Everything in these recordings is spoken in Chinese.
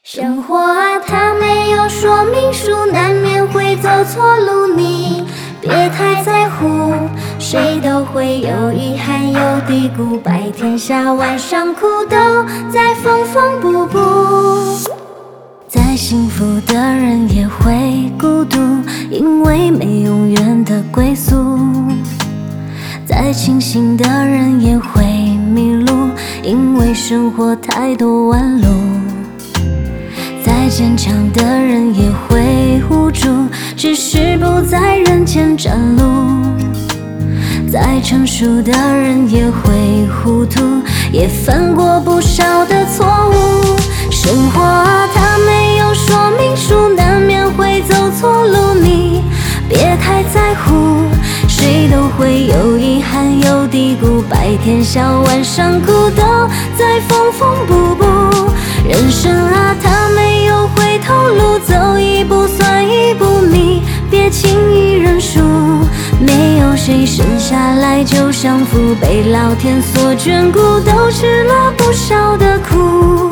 生活啊，它没有说明书，难免会走错路，你别太在乎，谁都会有遗憾有低谷，白天下晚上苦都在缝缝补补。再幸福的人也会孤独，因为没永远的归宿。再清醒的人也会迷路，因为生活太多弯路。再坚强的人也会无助，只是不在人前展露。再成熟的人也会糊涂，也犯过不少的错误。生活啊，它没有说明书，难免会走错路，你别太在乎，谁都会有遗憾有低谷，白天笑晚上苦都在缝缝补补。人生啊，它没有回头路，走一步算一步，你别轻易认输。没有谁生下来就享福，被老天所眷顾，都吃了不少的苦。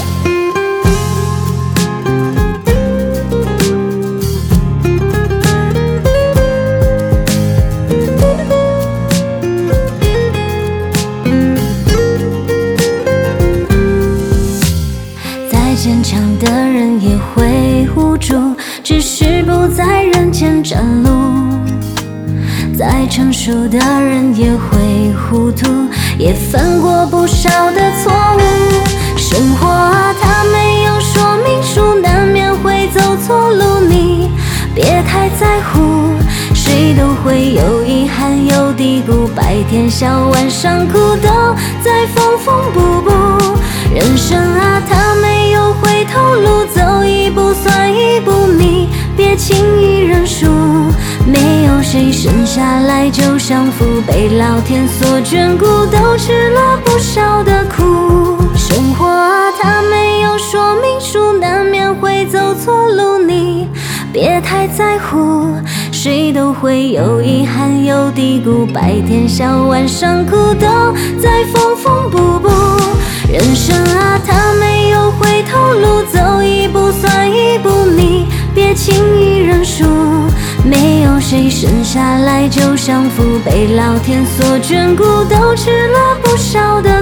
坚强的人也会无助，只是不在人前展露。再成熟的人也会糊涂，也犯过不少的错误。生活啊，它没有说明书，难免会走错路，你别太在乎，谁都会有遗憾有低谷，白天笑晚上苦都在缝缝补补。人生啊，它没有回头路，走一步算一步，你别轻易认输。没有谁生下来就享福，被老天所眷顾，都吃了不少的苦。生活啊，它没有说明书，难免会走错路，你别太在乎，谁都会有遗憾有低谷，白天笑晚上苦都在缝缝补补。人生啊，它没有回头路，走一步算一步，你别轻易认输。没有谁生下来就享福，被老天所眷顾，都吃了不少的